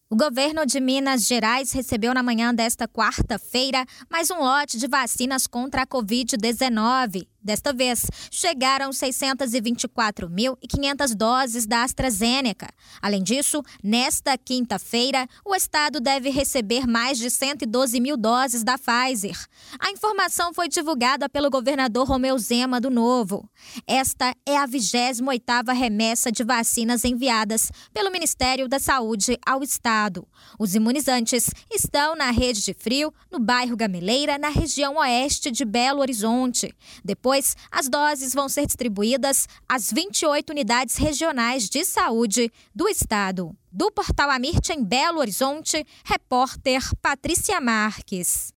O governo de Minas Gerais recebeu na manhã desta quarta-feira mais um lote de vacinas contra a Covid-19. Desta vez, chegaram 624.500 doses da AstraZeneca. Além disso, nesta quinta-feira, o estado deve receber mais de 112 mil doses da Pfizer. A informação foi divulgada pelo governador Romeu Zema do Novo. Esta é a 28ª remessa de vacinas enviadas pelo Ministério da Saúde ao estado. Os imunizantes estão na Rede de Frio, no bairro Gameleira, na região oeste de Belo Horizonte. Depois, as doses vão ser distribuídas às 28 unidades regionais de saúde do estado. Do Portal Amirte em Belo Horizonte, repórter Patrícia Marques.